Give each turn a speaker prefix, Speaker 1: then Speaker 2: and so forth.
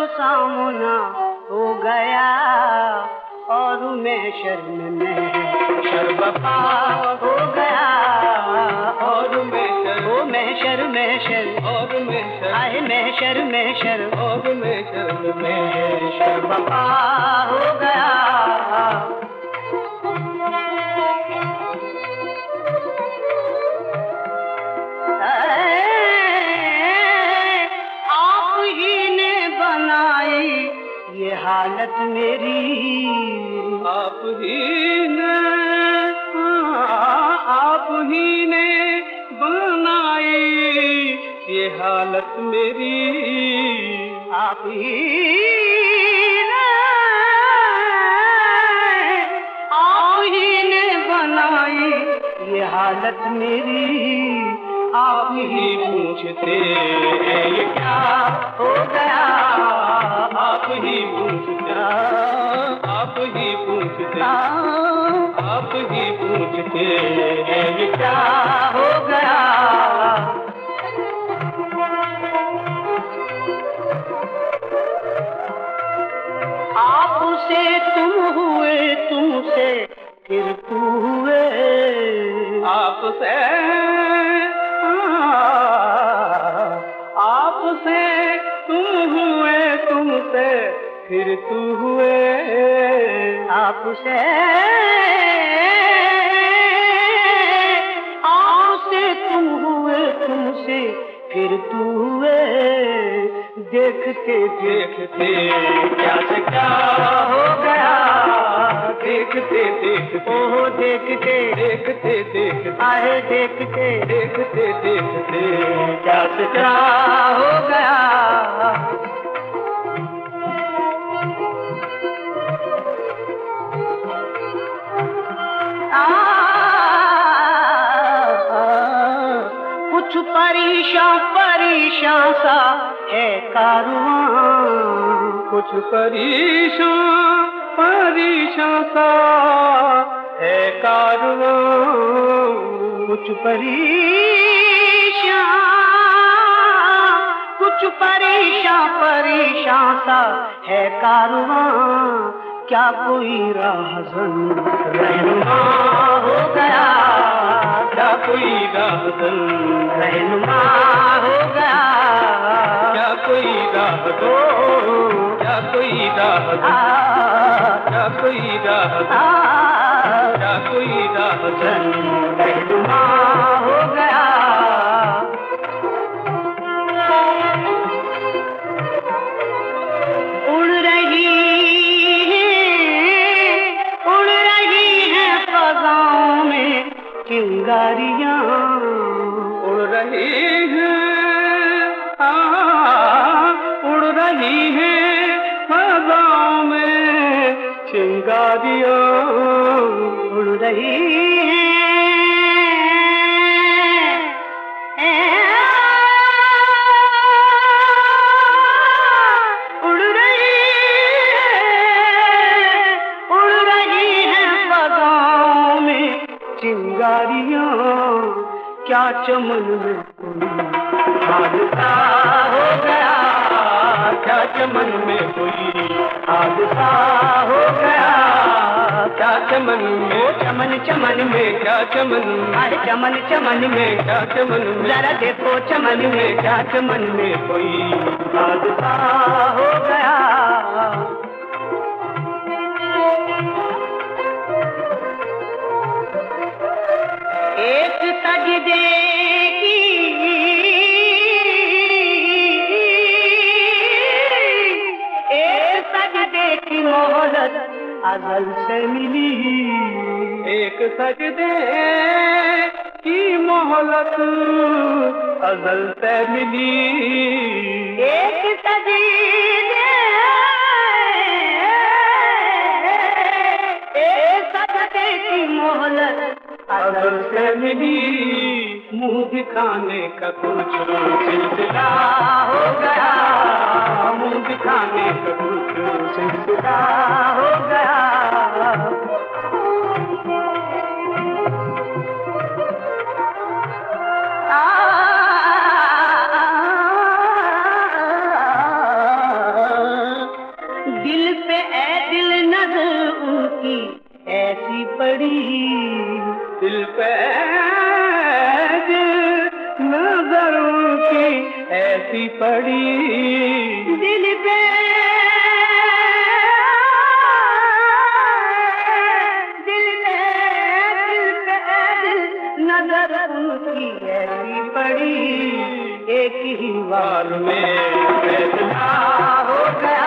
Speaker 1: सामना हो गया और मैं शर्म में शर्मपा हो गया और मैं शर्म और मैं शर्म आए मैं शर्म और मैं शर्मपा हो गया। आप ही ने बनाई ये हालत मेरी, आप ही ने बनाई ये हालत मेरी, आप ही ने बनाई ये हालत मेरी। आप ही पूछते ये क्या हो गया, आप ही पूछते ये क्या हो गया। आपसे तुम हुए, तुमसे फिर तू हुए, आपसे तुम हुए, तुमसे फिर तू हुए, आपसे तुम हुए, तुमसे फिर तू हुए। देखते देखते क्या से क्या हो गया, देखते देखते ओहो देखते आए देखते क्या से क्या हो गया। कुछ परेशान सा है कारवां, कुछ परेशान सा है कारवां, कुछ परेशान सा है कारवां। क्या कोई राहज़न रहनुमा हो गया, क्या कोई राहज़न रहनुमा हो गया, क्या कोई राहज़न, क्या कोई राहज़न, क्या कोई राहज़न रहनुमा हो गया। उड़ रही है फ़ज़ाओं में चिंगारियां, उड़ रही है फ़ज़ाओं में चिंगारियां, उड़ रही चिंगारियां। क्या चमन में कोई हादसा हो गया, क्या चमन में कोई हादसा हो गया, क्या चमन में चमन में क्या चमन, अरे चमन में क्या चमन में, जरा देखो चमन में क्या चमन में कोई हादसा हो गया। एक सजदे की मोहलत अज़ल से मिली, एक सजदे की मोहलत अज़ल से मिली, एक सजदे की मोहलत अज़ल से मिली। मुँह दिखाने का कुछ सिलसिला हो गया, मुँह दिखाने का कुछ सिलसिला हो गया। ऐसी पड़ी
Speaker 2: दिल पे नजर उनकी ऐसी पड़ी,
Speaker 1: एक ही बार में फैसला हो गया।